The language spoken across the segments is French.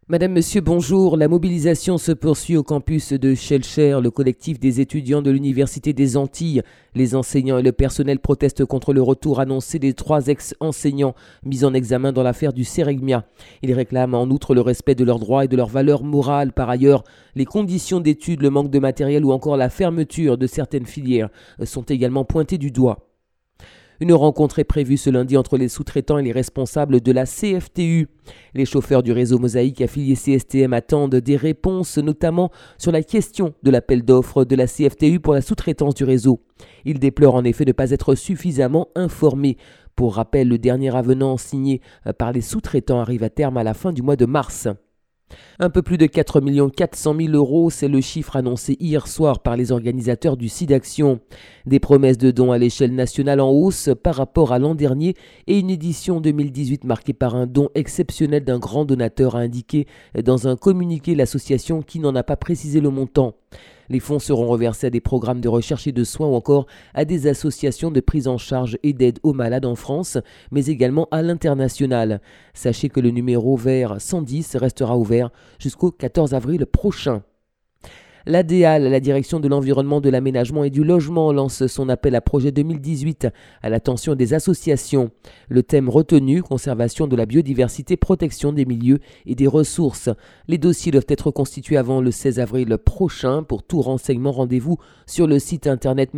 Madame, Monsieur, bonjour. La mobilisation se poursuit au campus de Schellcher. Le collectif des étudiants de l'Université des Antilles, les enseignants et le personnel protestent contre le retour annoncé des 3 ex-enseignants mis en examen dans l'affaire du Sérigmia. Ils réclament en outre le respect de leurs droits et de leurs valeurs morales. Par ailleurs, les conditions d'études, le manque de matériel ou encore la fermeture de certaines filières sont également pointées du doigt. Une rencontre est prévue ce lundi entre les sous-traitants et les responsables de la CFTU. Les chauffeurs du réseau Mosaïque affilié CSTM attendent des réponses, notamment sur la question de l'appel d'offres de la CFTU pour la sous-traitance du réseau. Ils déplorent en effet de ne pas être suffisamment informés. Pour rappel, le dernier avenant signé par les sous-traitants arrive à terme à la fin du mois de mars. Un peu plus de 4 400 000 €, c'est le chiffre annoncé hier soir par les organisateurs du SIDAction. Des promesses de dons à l'échelle nationale en hausse par rapport à l'an dernier et une édition 2018 marquée par un don exceptionnel d'un grand donateur, a indiqué dans un communiqué l'association qui n'en a pas précisé le montant. Les fonds seront reversés à des programmes de recherche et de soins ou encore à des associations de prise en charge et d'aide aux malades en France, mais également à l'international. Sachez que le numéro vert 110 restera ouvert jusqu'au 14 avril prochain. L'ADEAL, la Direction de l'Environnement, de l'Aménagement et du Logement, lance son appel à projet 2018 à l'attention des associations. Le thème retenu, conservation de la biodiversité, protection des milieux et des ressources. Les dossiers doivent être constitués avant le 16 avril prochain. Pour tout renseignement, rendez-vous sur le site internet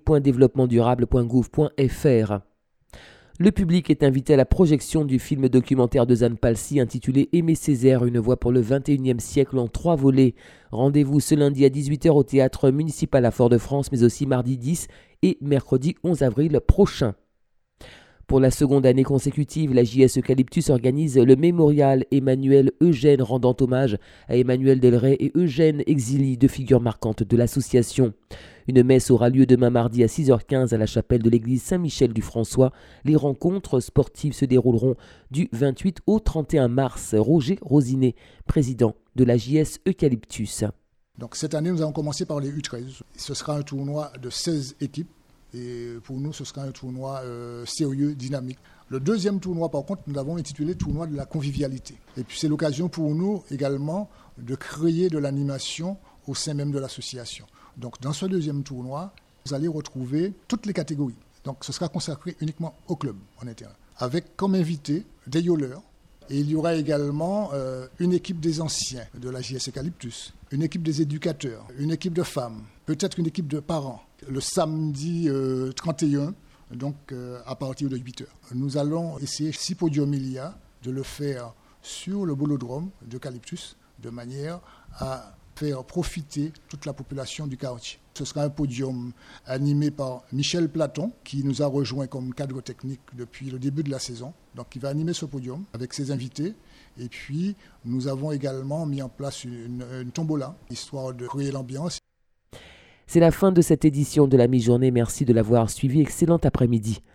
martinique.developpementdurable.gouv.fr. Le public est invité à la projection du film documentaire de Zane Palsy intitulé Aimé Césaire, une voix pour le 21e siècle en 3 volets. Rendez-vous ce lundi à 18h au théâtre municipal à Fort-de-France, mais aussi mardi 10 et mercredi 11 avril prochain. Pour la seconde année consécutive, la JS Eucalyptus organise le mémorial Emmanuel Eugène, rendant hommage à Emmanuel Delray et Eugène Exili, deux figures marquantes de l'association. Une messe aura lieu demain mardi à 6h15 à la chapelle de l'église Saint-Michel du François. Les rencontres sportives se dérouleront du 28 au 31 mars. Roger Rosinet, président de la JS Eucalyptus. Donc cette année, nous avons commencé par les U13. Ce sera un tournoi de 16 équipes. Et pour nous, ce sera un tournoi sérieux, dynamique. Le deuxième tournoi, par contre, nous l'avons intitulé Tournoi de la convivialité. Et puis c'est l'occasion pour nous également de créer de l'animation au sein même de l'association. Donc dans ce deuxième tournoi, vous allez retrouver toutes les catégories. Donc ce sera consacré uniquement au club en interne. Avec comme invité des yoleurs. Et il y aura également une équipe des anciens de la JS Eucalyptus, une équipe des éducateurs, une équipe de femmes, peut-être une équipe de parents. Le samedi 31, donc à partir de 8h. Nous allons essayer, si podium il y a, de le faire sur le bolodrome d'Eucalyptus, de manière à faire profiter toute la population du quartier. Ce sera un podium animé par Michel Platon, qui nous a rejoint comme cadre technique depuis le début de la saison. Donc il va animer ce podium avec ses invités. Et puis nous avons également mis en place une tombola, histoire de créer l'ambiance. C'est la fin de cette édition de la mi-journée. Merci de l'avoir suivi. Excellent après-midi.